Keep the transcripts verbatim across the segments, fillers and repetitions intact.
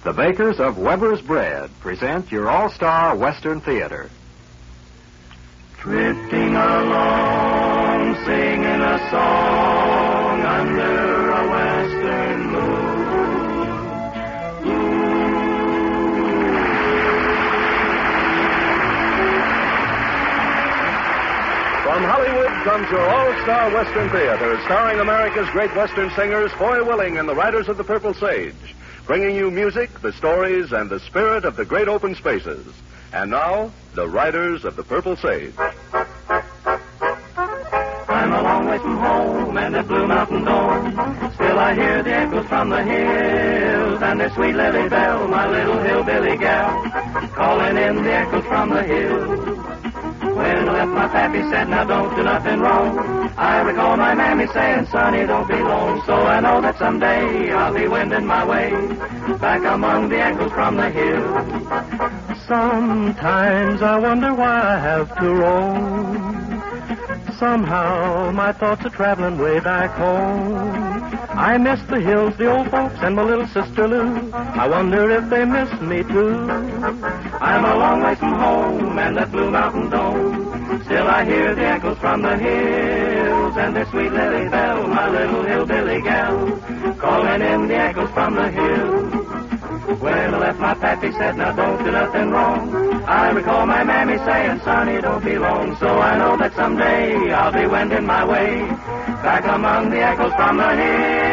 The bakers of Weber's Bread present your all-star Western Theater. Drifting along, singing a song under a western moon. From Hollywood comes your all-star Western Theater, starring America's great Western singers, Foy Willing and the Riders of the Purple Sage, bringing you music, the stories, and the spirit of the great open spaces. And now, the Riders of the Purple Sage. I'm a long way from home and the Blue Mountain Dome. Still I hear the echoes from the hills and the sweet Lily Bell, my little hillbilly gal, calling in the echoes from the hills. When I left my pappy said, now don't do nothing wrong. I recall my mammy saying, sonny, don't be lone. So I know that someday I'll be wending my way back among the echoes from the hills. Sometimes I wonder why I have to roam. Somehow my thoughts are traveling way back home. I miss the hills, the old folks, and my little sister Lou. I wonder if they miss me too. I'm a long way from home and that Blue Mountain Dome. Still I hear the echoes from the hills and the sweet Lily Bell, my little hillbilly gal, calling in the echoes from the hills. When I left my pappy said, now don't do nothing wrong. I recall my mammy saying, sonny, don't be lone. So I know that someday I'll be wending my way back among the echoes from the hills.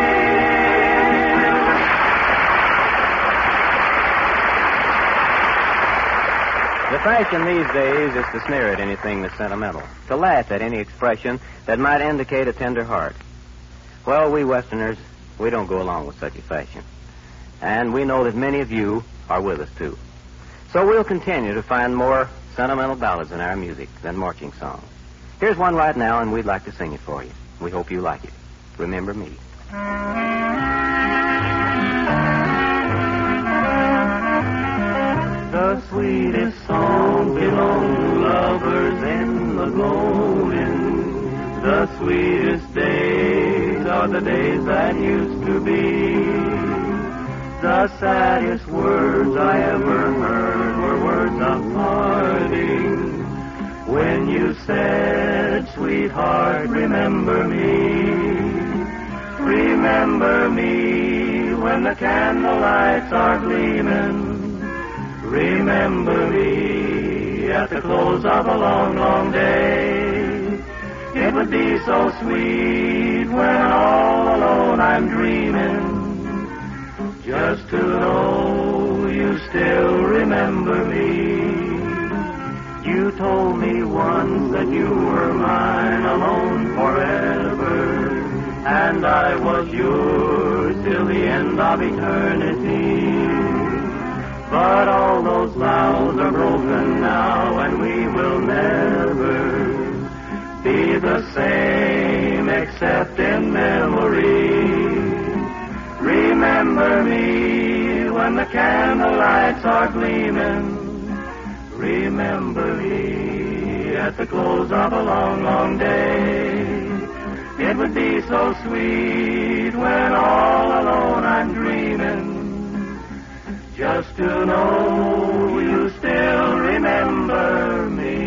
The fashion these days is to sneer at anything that's sentimental, to laugh at any expression that might indicate a tender heart. Well, we Westerners, we don't go along with such a fashion. And we know that many of you are with us, too. So we'll continue to find more sentimental ballads in our music than marching songs. Here's one right now, and we'd like to sing it for you. We hope you like it. Remember Me. The sweetest songs belong to lovers in the gloaming. The sweetest days are the days that used to be. The saddest words I ever heard were words of parting. When you said, sweetheart, remember me. Remember me when the candlelights are gleaming. Remember me at the close of a long, long day. It would be so sweet when all alone I'm dreaming, just to know you still remember me. You told me once that you were mine alone forever, and I was yours till the end of eternity. But all those vows are broken now, and we will never be the same except in memory. Remember me when the candlelights are gleaming. Remember me at the close of a long, long day. It would be so sweet when all alone I'm dreaming, just to know you still remember me.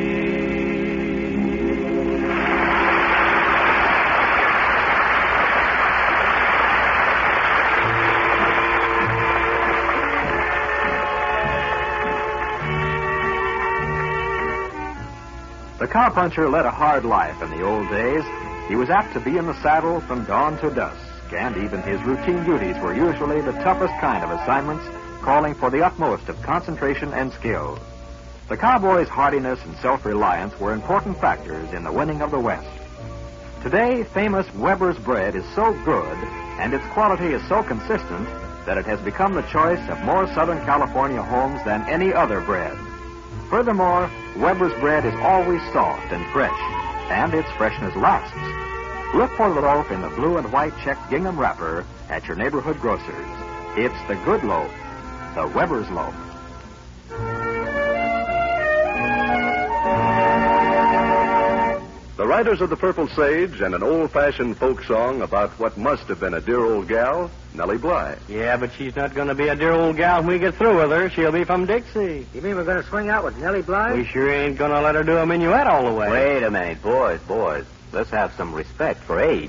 The cowpuncher led a hard life in the old days. He was apt to be in the saddle from dawn to dusk, and even his routine duties were usually the toughest kind of assignments, calling for the utmost of concentration and skill. The cowboy's hardiness and self-reliance were important factors in the winning of the West. Today, famous Weber's Bread is so good, and its quality is so consistent, that it has become the choice of more Southern California homes than any other bread. Furthermore, Weber's Bread is always soft and fresh, and its freshness lasts. Look for the loaf in the blue and white checked gingham wrapper at your neighborhood grocer's. It's the good loaf, the Weber's loaf. The Riders of the Purple Sage and an old-fashioned folk song about what must have been a dear old gal, Nellie Bly. Yeah, but she's not going to be a dear old gal when we get through with her. She'll be from Dixie. You mean we're going to swing out with Nellie Bly? We sure ain't going to let her do a minuet all the way. Wait a minute, boys, boys. Let's have some respect for age.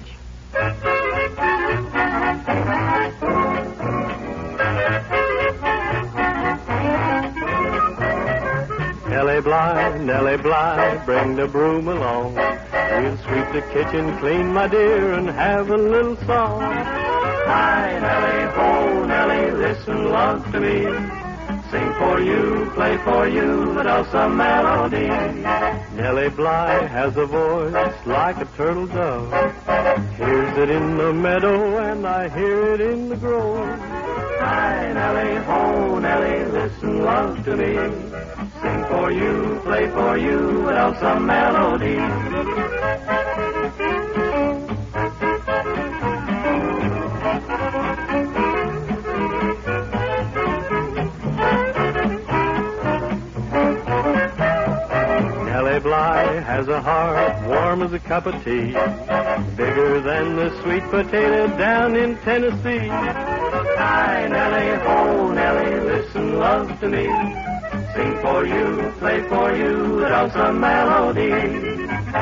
Nellie Bly, Nellie Bly, bring the broom along. We'll sweep the kitchen clean, my dear, and have a little song. Hi, Nellie, ho, Nellie, listen, love to me. Sing for you, play for you, a dulcet melody. Nellie Bly has a voice like a turtle dove. Hears it in the meadow, and I hear it in the grove. Hi, Nellie, ho, Nellie, listen, love to me. Sing for you, play for you, a dulcet melody. Nellie Bly has a heart warm as a cup of tea, bigger than the sweet potato down in Tennessee. Hi, Nellie, ho, Nellie, listen, love to me. Sing for you, play for you, a dulcet melody.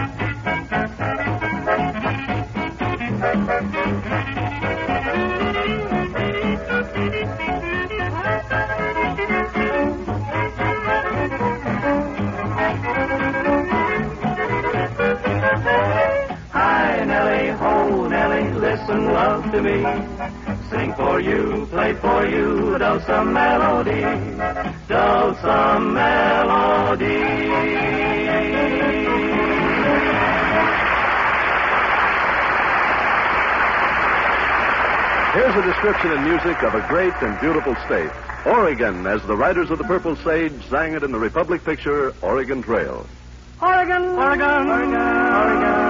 Hi, Nellie, ho, Nellie, listen, love to me. Sing for you, play for you, dulcet melody, dulcet melody. Here's a description in music of a great and beautiful state, Oregon, as the Riders of the Purple Sage sang it in the Republic picture, Oregon Trail. Oregon, Oregon, Oregon, Oregon.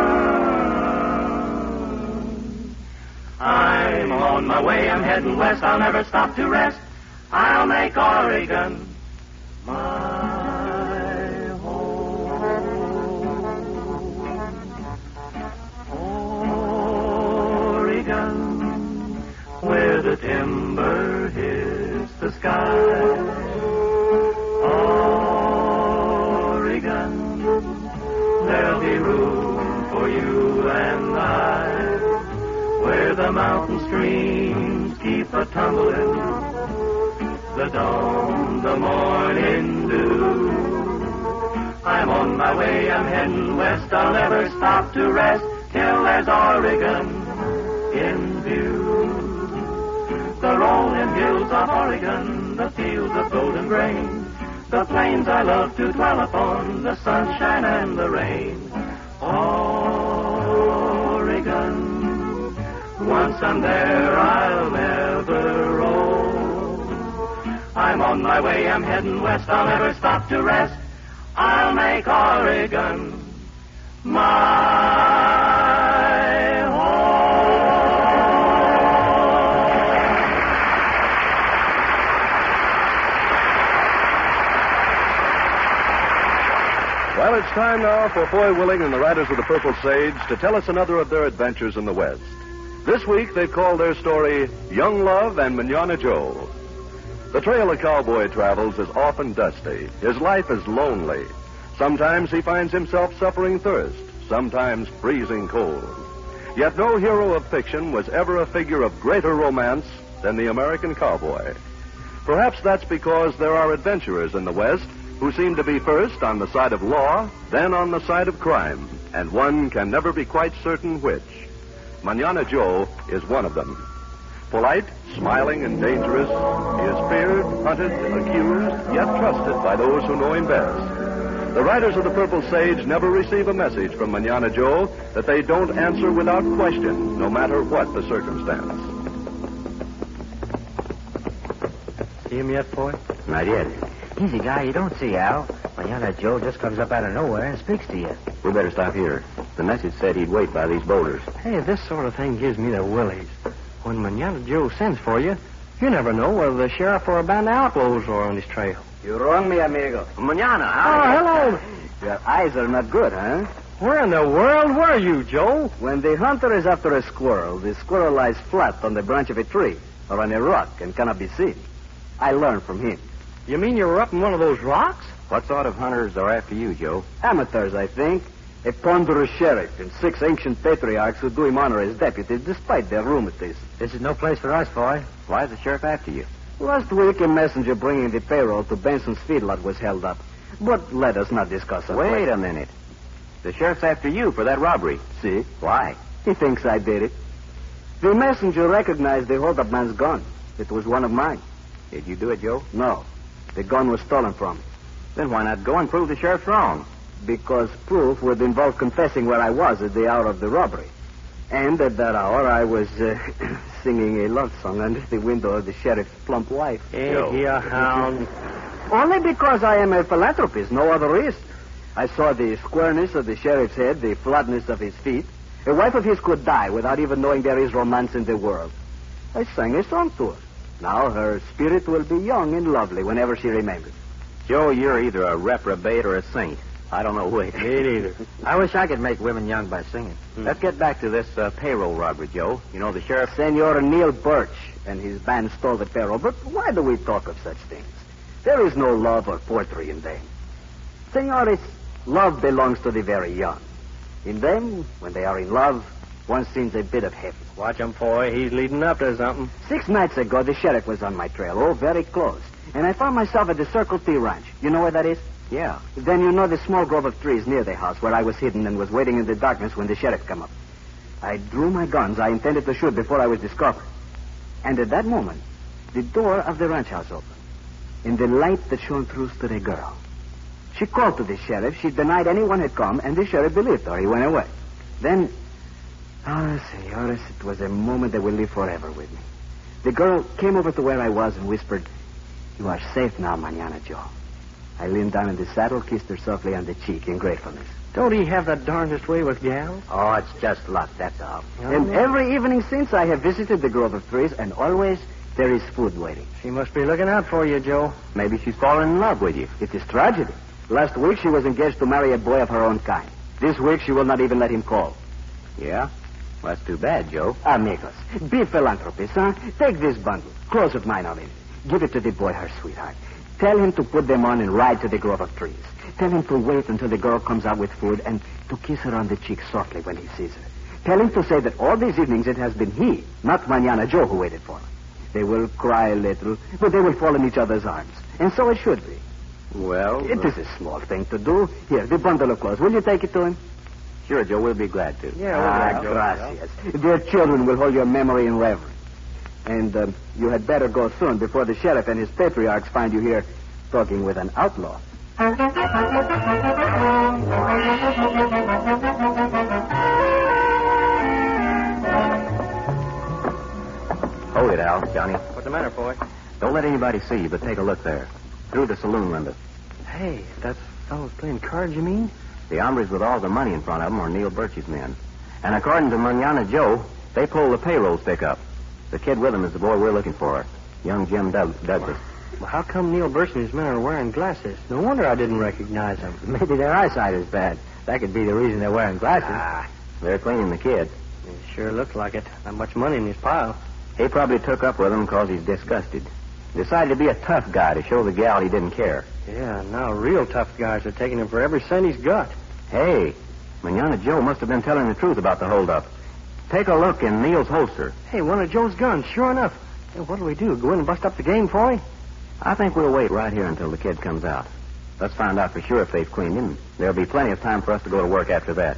I'm on my way, I'm heading west, I'll never stop to rest. I'll make Oregon my home. Oregon, where the timber hits the sky. Oregon, there'll be room for you and I, where the mountain streams keep a-tumbling, the dawn, the morning dew. I'm on my way, I'm heading west, I'll never stop to rest till there's Oregon in view. The rolling hills of Oregon, the fields of golden grain, the plains I love to dwell upon, the sunshine and the rain. Oregon, once I'm there, I'll never roam. I'm on my way, I'm heading west, I'll never stop to rest. I'll make Oregon my home. Well, it's time now for Foy Willing and the Riders of the Purple Sage to tell us another of their adventures in the West. This week, they've called their story Young Love and Manana Joe. The trail a cowboy travels is often dusty. His life is lonely. Sometimes he finds himself suffering thirst, sometimes freezing cold. Yet no hero of fiction was ever a figure of greater romance than the American cowboy. Perhaps that's because there are adventurers in the West who seem to be first on the side of law, then on the side of crime, and one can never be quite certain which. Manana Joe is one of them. Polite, smiling, and dangerous, he is feared, hunted, accused, yet trusted by those who know him best. The Riders of the Purple Sage never receive a message from Manana Joe that they don't answer without question, no matter what the circumstance. See him yet, boy? Not yet. Easy, guy, you don't see Al. Manana Joe just comes up out of nowhere and speaks to you. We better stop here. The message said he'd wait by these boulders. Hey, this sort of thing gives me the willies. When Manana Joe sends for you, you never know whether the sheriff or a band of outlaws are on his trail. You wrong me, amigo. Manana, Oh, hello. Your eyes are not good, huh? Where in the world were you, Joe? When the hunter is after a squirrel, the squirrel lies flat on the branch of a tree or on a rock and cannot be seen. I learned from him. You mean you were up in one of those rocks? What sort of hunters are after you, Joe? Amateurs, I think. A ponderous sheriff and six ancient patriarchs who do him honor as deputies despite their rheumatism. This is no place for us, boy. Why is the sheriff after you? Last week, a messenger bringing the payroll to Benson's feedlot was held up. But let us not discuss that. Wait a minute. The sheriff's after you for that robbery. See? Why? He thinks I did it. The messenger recognized the hold-up man's gun. It was one of mine. Did you do it, Joe? No. The gun was stolen from me. Then why not go and prove the sheriff's wrong? Because proof would involve confessing where I was at the hour of the robbery. And at that hour, I was uh, singing a love song under the window of the sheriff's plump wife. Hey, you hound. Only because I am a philanthropist, no other reason. I saw the squareness of the sheriff's head, the flatness of his feet. A wife of his could die without even knowing there is romance in the world. I sang a song to her. Now her spirit will be young and lovely whenever she remembers. Joe, you're either a reprobate or a saint. I don't know which. Me neither. I wish I could make women young by singing. Hmm. Let's get back to this uh, payroll robbery, Joe. You know the sheriff... Senor Neil Birch and his band stole the payroll, but why do we talk of such things? There is no love or poetry in them. Senores, love belongs to the very young. In them, when they are in love, one seems a bit of heaven. Watch him, boy. He's leading up to something. Six nights ago, the sheriff was on my trail. Oh, very close. And I found myself at the Circle T Ranch. You know where that is? Yeah. Then you know the small grove of trees near the house where I was hidden and was waiting in the darkness when the sheriff came up. I drew my guns. I intended to shoot before I was discovered. And at that moment, the door of the ranch house opened. In the light that shone through stood a girl. She called to the sheriff. She denied anyone had come, and the sheriff believed her. He went away. Then, ah, senores, it was a moment that will live forever with me. The girl came over to where I was and whispered, "You are safe now, Mañana Joe." I leaned down in the saddle, kissed her softly on the cheek in gratefulness. Don't he have the darndest way with gals? Oh, it's just luck, that's all. And every evening since, I have visited the grove of trees, and always there is food waiting. She must be looking out for you, Joe. Maybe she's fallen in love with you. It is tragedy. Last week, she was engaged to marry a boy of her own kind. This week, she will not even let him call. Yeah? Well, that's too bad, Joe. Amigos, be philanthropists, huh? Take this bundle. Close of mine on it. Give it to the boy, her sweetheart. Tell him to put them on and ride to the grove of trees. Tell him to wait until the girl comes out with food and to kiss her on the cheek softly when he sees her. Tell him to say that all these evenings it has been he, not Mañana Joe, who waited for her. They will cry a little, but they will fall in each other's arms. And so it should be. Well... It is a small thing to do. Here, the bundle of clothes. Will you take it to him? Sure, Joe, we'll be glad to. Yeah, Ah, we'll gracias. Their children will hold your memory in reverence. And um, you had better go soon before the sheriff and his patriarchs find you here talking with an outlaw. Hold it, Al. Johnny. What's the matter, boy? Don't let anybody see you, but take a look there. Through the saloon window. Hey, that's fellows playing cards, you mean? The hombres with all the money in front of them are Neil Birch's men. And according to Mañana Joe, they pull the payroll stick up. The kid with him is the boy we're looking for, young Jim Doug- Douglas. Well, how come Neil Birch and his men are wearing glasses? No wonder I didn't recognize them. Maybe their eyesight is bad. That could be the reason they're wearing glasses. Ah, they're cleaning the kid. It sure looks like it. Not much money in his pile. He probably took up with him because he's disgusted. Decided to be a tough guy to show the gal he didn't care. Yeah, now real tough guys are taking him for every cent he's got. Hey, Mañana Joe must have been telling the truth about the holdup. Take a look in Neil's holster. Hey, one of Joe's guns, sure enough. Hey, what'll we do, go in and bust up the game for him? I think we'll wait right here until the kid comes out. Let's find out for sure if they've cleaned him. There'll be plenty of time for us to go to work after that.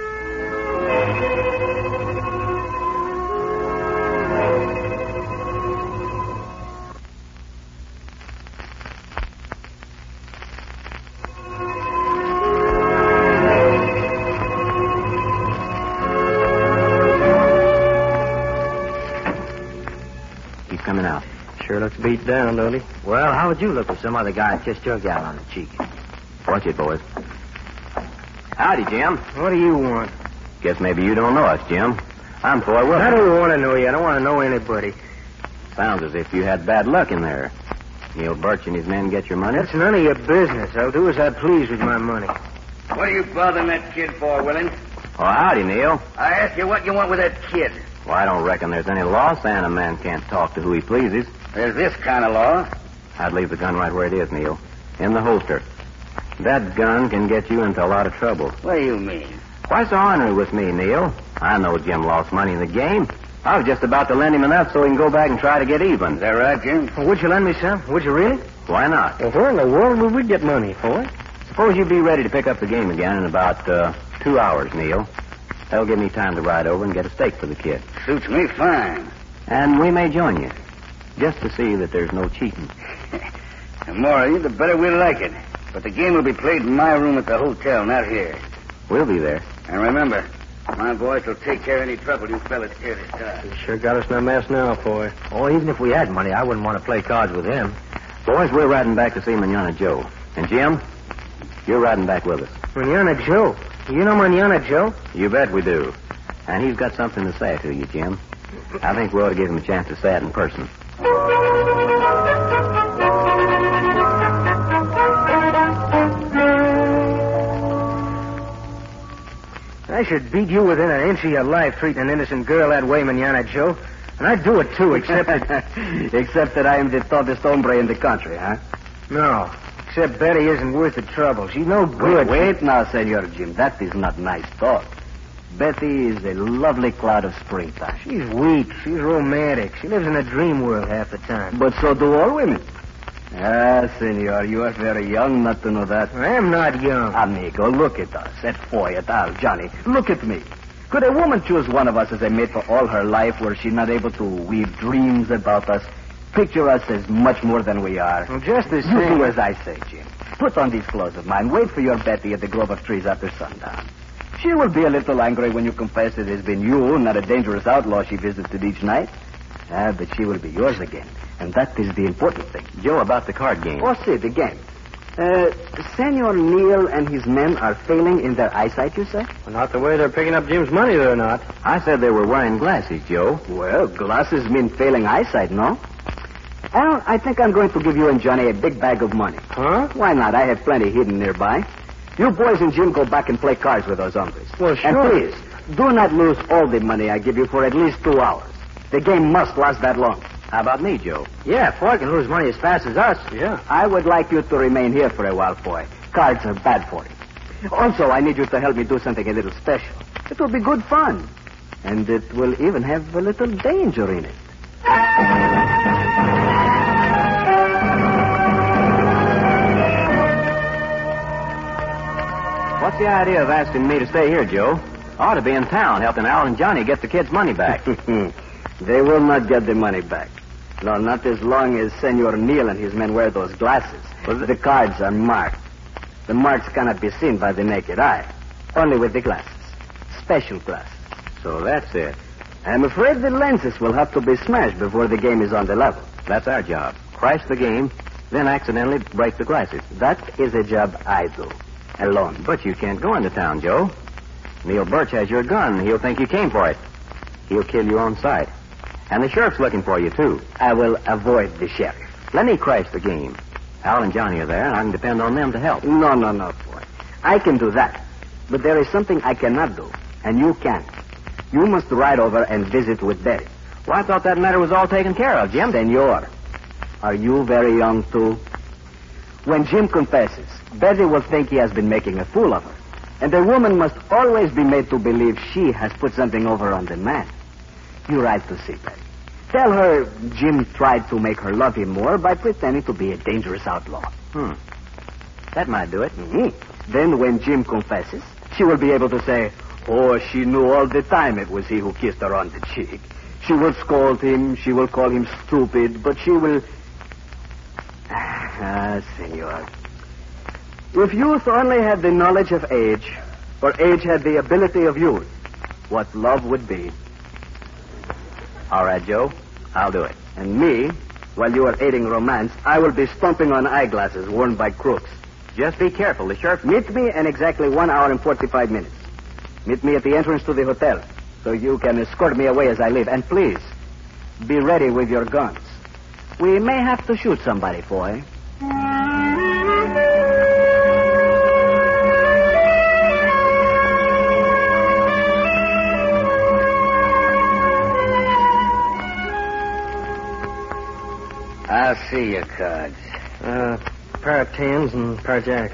He's coming out. Sure looks beat down, don't he? Well, how would you look if some other guy kissed your gal on the cheek? Watch it, boys. Howdy, Jim. What do you want? Guess maybe you don't know us, Jim. I'm Foy Wilson. I don't want to know you. I don't want to know anybody. Sounds as if you had bad luck in there. Neil Birch and his men get your money. That's none of your business. I'll do as I please with my money. What are you bothering that kid for, Willing? Oh, howdy, Neil. I ask you what you want with that kid. Well, I don't reckon there's any law saying a man can't talk to who he pleases. There's this kind of law. I'd leave the gun right where it is, Neil. In the holster. That gun can get you into a lot of trouble. What do you mean? Why so ornery with me, Neil? I know Jim lost money in the game. I was just about to lend him enough so he can go back and try to get even. Is that right, Jim? Well, would you lend me some? Would you really? Why not? Well, where in the world would we get money for it? Suppose you be ready to pick up the game again in about uh, two hours, Neil. That'll give me time to ride over and get a steak for the kid. Suits me fine. And we may join you, just to see that there's no cheating. The more of you, the better we'll like it. But the game will be played in my room at the hotel, not here. We'll be there. And remember, my boys will take care of any trouble you fellas hear this time. You sure got us in a mess now, boy. Oh, even if we had money, I wouldn't want to play cards with him. Boys, we're riding back to see Manana Joe. And Jim, you're riding back with us. Manana Joe? You know Manana Joe? You bet we do. And he's got something to say to you, Jim. I think we ought to give him a chance to say it in person. I should beat you within an inch of your life treating an innocent girl that way, Manana Joe. And I'd do it, too, except that... Except that I am the toughest hombre in the country, huh? No. Except Betty isn't worth the trouble. She's no good. Wait, wait now, Senor Jim. That is not nice talk. Betty is a lovely cloud of springtime. She's weak. She's romantic. She lives in a dream world half the time. But so do all women. Ah, Senor, you are very young not to know that. I am not young. Amigo, look at us. At Foy, at Al, Johnny. Look at me. Could a woman choose one of us as a mate for all her life where she's not able to weave dreams about us? Picture us as much more than we are. Well, just the You same. do as I say, Jim. Put on these clothes of mine. Wait for your Betty at the Grove of Trees after sundown. She will be a little angry when you confess it has been you, not a dangerous outlaw she visited each night. Ah, but she will be yours again. And that is the important thing. Joe, about the card game. Oh, see, the game. Uh, Senor Neil and his men are failing in their eyesight, you say? Well, not the way they're picking up Jim's money, they're not. I said they were wearing glasses, Joe. Well, glasses mean failing eyesight, no? Al, I think I'm going to give you and Johnny a big bag of money. Huh? Why not? I have plenty hidden nearby. You boys and Jim go back and play cards with those hombres. Well, sure. And please, do not lose all the money I give you for at least two hours. The game must last that long. How about me, Joe? Yeah, Foy can lose money as fast as us. Yeah. I would like you to remain here for a while, Foy. Cards are bad for you. Also, I need you to help me do something a little special. It will be good fun. And it will even have a little danger in it. What's the idea of asking me to stay here, Joe? I ought to be in town helping Al and Johnny get the kids' money back. They will not get the money back. No, not as long as Senor Neil and his men wear those glasses. The cards are marked. The marks cannot be seen by the naked eye. Only with the glasses. Special glasses. So that's it. I'm afraid the lenses will have to be smashed before the game is on the level. That's our job. Crash the game, then accidentally break the glasses. That is a job I do. Alone. But you can't go into town, Joe. Neil Birch has your gun. He'll think you came for it. He'll kill you on sight. And the sheriff's looking for you, too. I will avoid the sheriff. Let me crash the game. Al and Johnny are there, and I can depend on them to help. No, no, no, boy. I can do that. But there is something I cannot do, and you can't. You must ride over and visit with Betty. Well, I thought that matter was all taken care of, Jim. Senor, are you very young, too? When Jim confesses, Betty will think he has been making a fool of her. And a woman must always be made to believe she has put something over on the man. You ride to see Betty. Tell her Jim tried to make her love him more by pretending to be a dangerous outlaw. Hmm. That might do it. Mm-hmm. Then when Jim confesses, she will be able to say, oh, she knew all the time it was he who kissed her on the cheek. She will scold him, she will call him stupid, but she will... Ah, senor. If youth only had the knowledge of age, or age had the ability of youth, what love would be. All right, Joe. I'll do it. And me, while you are aiding romance, I will be stomping on eyeglasses worn by crooks. Just be careful. The sheriff... Meet me in exactly one hour and forty-five minutes. Meet me at the entrance to the hotel, so you can escort me away as I leave. And please, be ready with your guns. We may have to shoot somebody, boy. I'll see your cards. Uh, pair of tens and pair of jacks.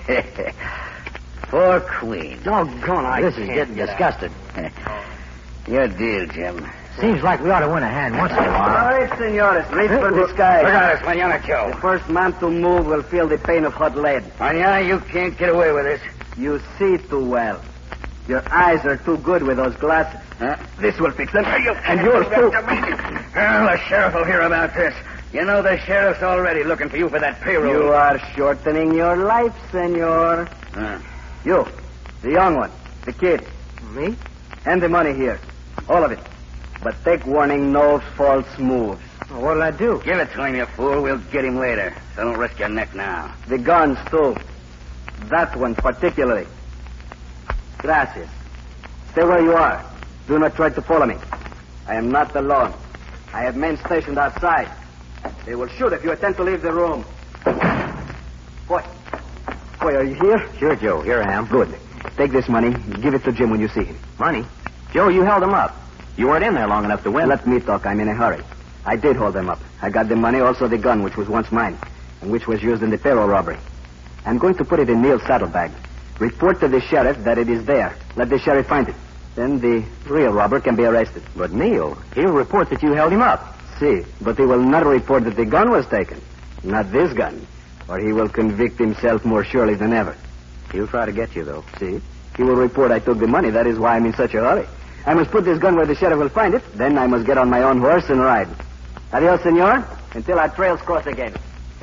Four queens. Doggone, I This is getting disgusted. Your deal, Jim. Seems like we ought to win a hand once in a All while. right, senores. Reach for the sky. Regardless, Manana The Joe. first man to move will feel the pain of hot lead. Manana, you can't get away with this. You see too well. Your eyes are too good with those glasses. Huh? This will fix them. You And yours, too. Well, the sheriff will hear about this. You know the sheriff's already looking for you for that payroll. You are shortening your life, senor. Huh. You, the young one, the kid. Me? And the money here. All of it. But take warning, no false moves. Well, what'll I do? Give it to him, you fool. We'll get him later. So don't risk your neck now. The guns, too. That one particularly. Gracias. Stay where you are. Do not try to follow me. I am not alone. I have men stationed outside. They will shoot if you attempt to leave the room. Boy. Boy, are you here? Sure, Joe. Here I am. Good. Take this money. Give it to Jim when you see him. Money? Joe, you held him up. You weren't in there long enough to win. Let me talk. I'm in a hurry. I did hold them up. I got the money, also the gun, which was once mine, and which was used in the payroll robbery. I'm going to put it in Neil's saddlebag. Report to the sheriff that it is there. Let the sheriff find it. Then the real robber can be arrested. But Neil, he'll report that you held him up. See, but he will not report that the gun was taken. Not this gun. Or he will convict himself more surely than ever. He'll try to get you, though. See? He will report I took the money. That is why I'm in such a hurry. I must put this gun where the sheriff will find it. Then I must get on my own horse and ride. Adios, senor. Until our trails cross again.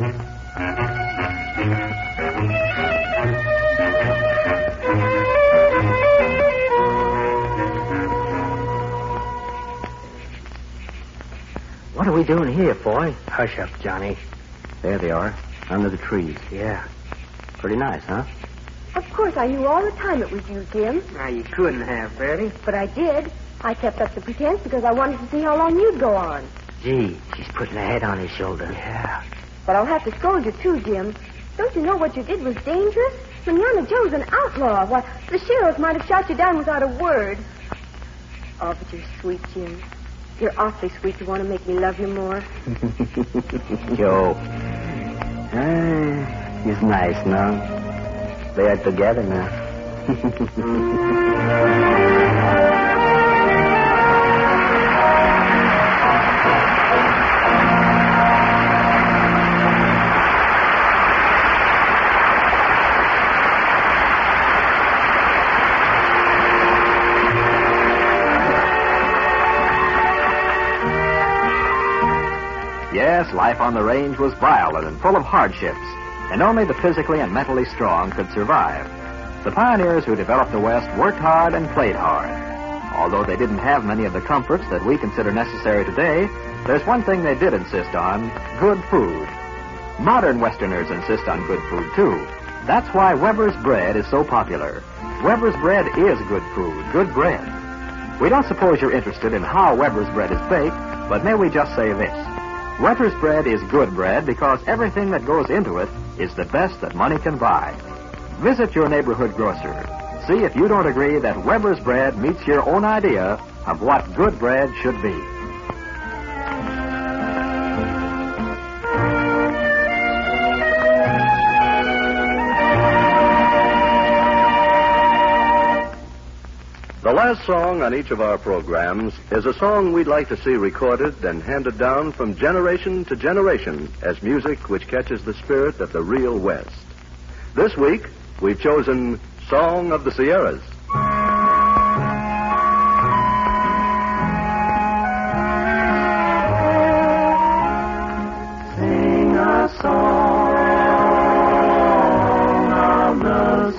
What are we doing here, boy? Hush up, Johnny. There they are, under the trees. Yeah. Pretty nice, huh? Of course, I knew all the time it was you, Jim. Now, you couldn't have, Bertie. But I did. I kept up the pretense because I wanted to see how long you'd go on. Gee, she's putting her head on his shoulder. Yeah. But I'll have to scold you, too, Jim. Don't you know what you did was dangerous? Manana Joe's an outlaw. Why, the sheriff might have shot you down without a word. Oh, but you're sweet, Jim. You're awfully sweet to want to make me love you more. Joe. Ah, he's nice now. They are together now. Yes, life on the range was violent and full of hardships, and only the physically and mentally strong could survive. The pioneers who developed the West worked hard and played hard. Although they didn't have many of the comforts that we consider necessary today, there's one thing they did insist on: good food. Modern Westerners insist on good food, too. That's why Weber's bread is so popular. Weber's bread is good food, good bread. We don't suppose you're interested in how Weber's bread is baked, but may we just say this: Weber's bread is good bread because everything that goes into it is the best that money can buy. Visit your neighborhood grocer. See if you don't agree that Weber's bread meets your own idea of what good bread should be. The last song on each of our programs is a song we'd like to see recorded and handed down from generation to generation as music which catches the spirit of the real West. This week, we've chosen Song of the Sierras. Sing a song of the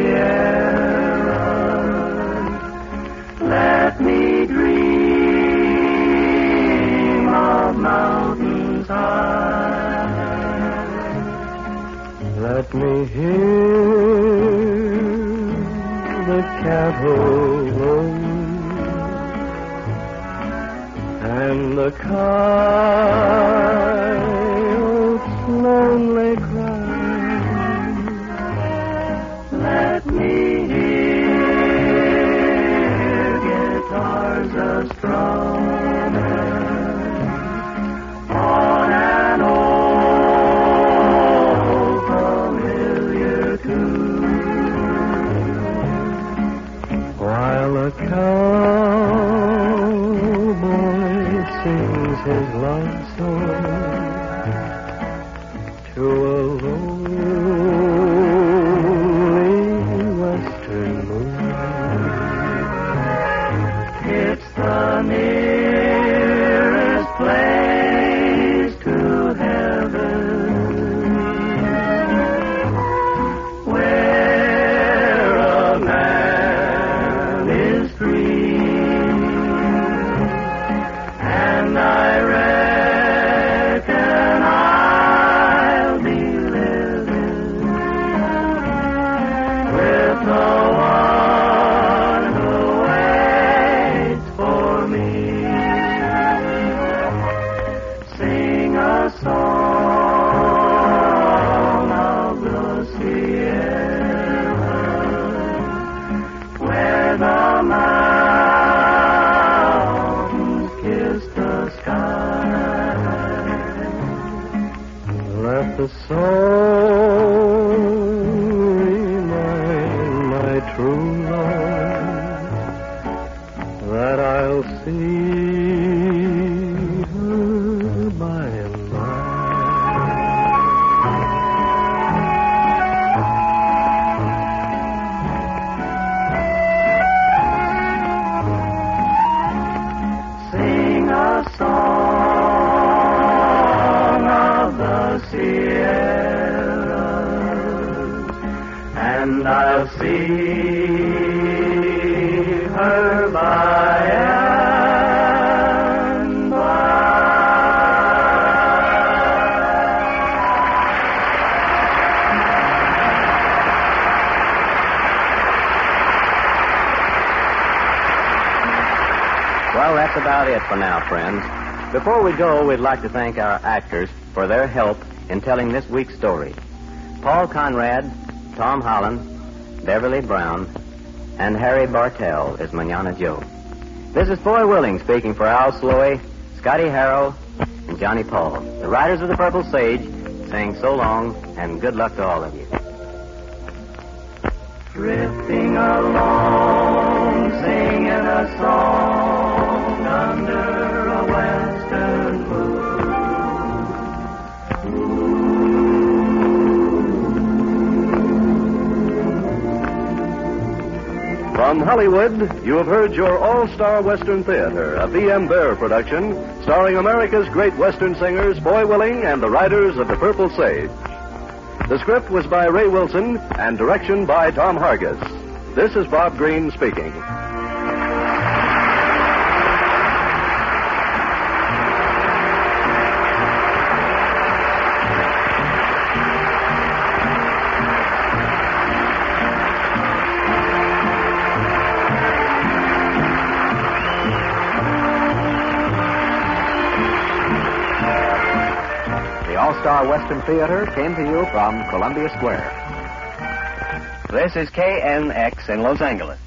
Sierras. Let me dream of mountains high. Let me hear the cattle roam and the coyote's lonely cry. Let me hear guitars of strumming on an his love song to a lonely western moon. It's the nearest place to heaven, where a man is free, and I reckon I'll be living with the one who waits for me. Sing a song of the Sierra, where the mountains kiss the sky. Let the song remind my true love that I'll see her by and by. Sing a song of the Sierras, and I'll see her by and by. Well, that's about it for now, friends. Before we go, we'd like to thank our actors for their help in telling this week's story. Paul Conrad, Tom Holland, Beverly Brown, and Harry Bartell is Manana Joe. This is Foy Willing speaking for Al Sloey, Scotty Harrow, and Johnny Paul. The Riders of the Purple Sage saying so long and good luck to all of you. Drifting along, singing a song under a western moon. From Hollywood, you have heard your All-Star Western Theater, a V M Bear production, starring America's great Western singers, Foy Willing and the Riders of the Purple Sage. The script was by Ray Wilson and direction by Tom Hargis. This is Bob Green speaking. The All-Star Western Theater came to you from Columbia Square. This is K N X in Los Angeles.